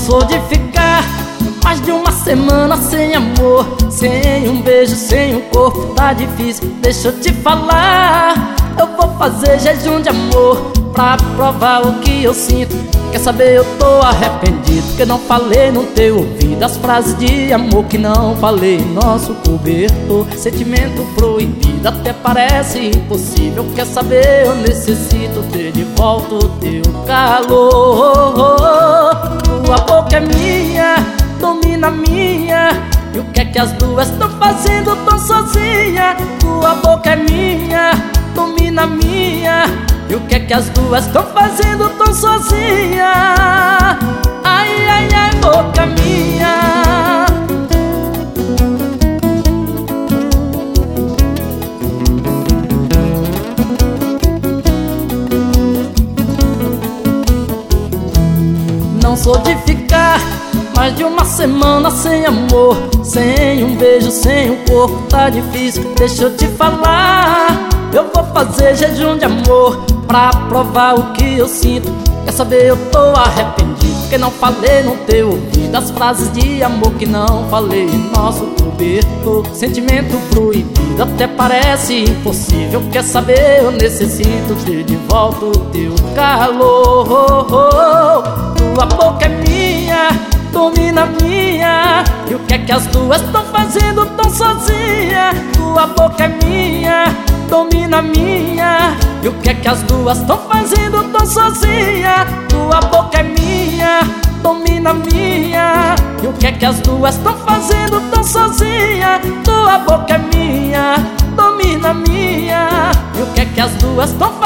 sou de ficar mais de uma semana sem amor, sem um beijo, sem um corpo, tá difícil. Deixa eu te falar, eu vou fazer jejum de amor pra provar o que eu sinto. Quer saber, eu tô arrependido, porque não falei no teu ouvido as frases de amor que não falei em nosso cobertor. Sentimento proibido, até parece impossível. Quer saber, eu necessito ter de volta o teu calor. Tua boca é minha, domina minha, e o que é que as duas estão fazendo tão sozinha? Tua boca é minha, domina minha, e o que é que as duas estão fazendo tão sozinha? Ai, ai, ai, boca minha. Não sou de ficar mais de uma semana sem amor, sem um beijo, sem um corpo, tá difícil. Deixa eu te falar, eu vou fazer jejum de amor pra provar o que eu sinto. Quer saber, eu tô arrependido, porque não falei no teu ouvido as frases de amor que não falei em nosso cobertor. Sentimento proibido, até parece impossível. Quer saber, eu necessito ter de volta o teu calor. Tua boca é minha, domina minha, e o que é que as duas estão fazendo tão sozinha? Tua boca é minha, domina minha, e o que é que as duas estão fazendo tão sozinha? Tua boca é minha, domina minha, e o que é que as duas estão fazendo tão sozinha? Tua boca é minha, domina minha, e o que é que as duas estão